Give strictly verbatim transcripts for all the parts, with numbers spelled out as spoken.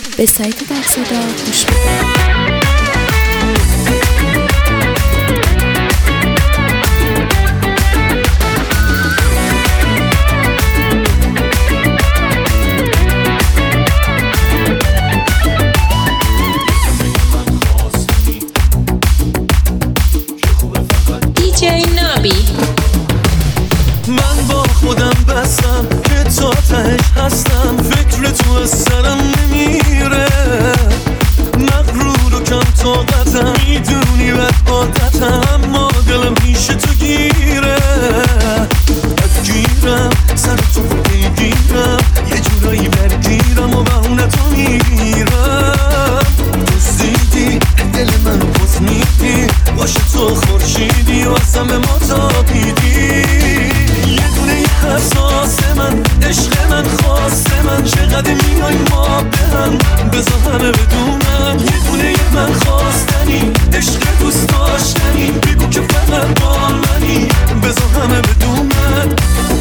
به سایت ده صدا گوش بدید. من با خودم بستم که تا تهش هستم، فکر تو از سرم نمیره، مغرور و کم طاقتم، میدونی بد عادتم، اما دلم پیش تو گیره، بد گیرم سر تو بگیرم، یه جورایی برگیرم و بهونه تو میگیرم، دزدیدی دل منو بز میدی، باشه تو خورشیدی و اصلا به ما تابیدی، یه دونه یه حساس من، عشق من، خواست من، چقدر میای ما به هم، بذار همه بدونم، یه دونه یه من خواستنی، عشق دوست داشتنی، بگو که فقط با منی، بذار همه بدونم.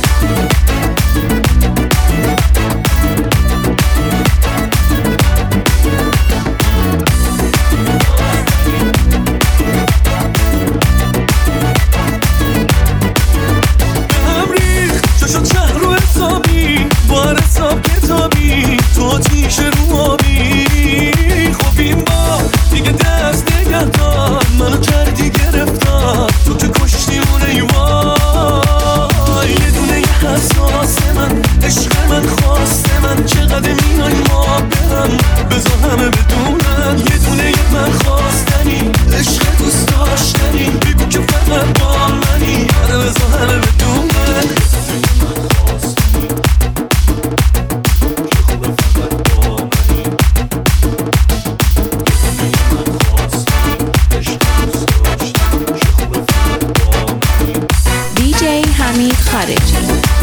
تو تیش رو آبی خوبیم با دیگه دست نگه دار، منو کردی گرفتار، تو که کشتی اون ایوان، یه دونه یه حساس من، عشق من، خواست من، چقدر میای ما به هم، بذار همه بدونن، یه دونه یه من خواستنی، عشق دوست داشتنی، بگو که فقط با منی، آره بذار همه بدونن. حمید خارجی.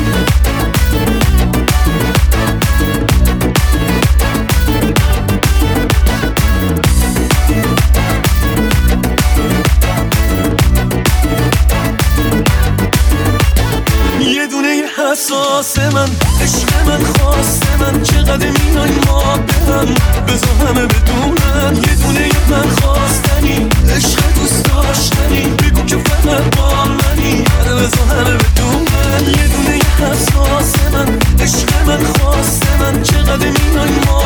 یه دونه یه حساس من، عشق من، خواست من، چقدر میای ما به هم، بذار همه بدونن، یه دونه یه من خواستنی، عشق دوست داشتنی، بگو که فقط با منی، آره بذار همه بدونن، یه دونه یه حساس من، عشق من، خواست من، چقدر میای ما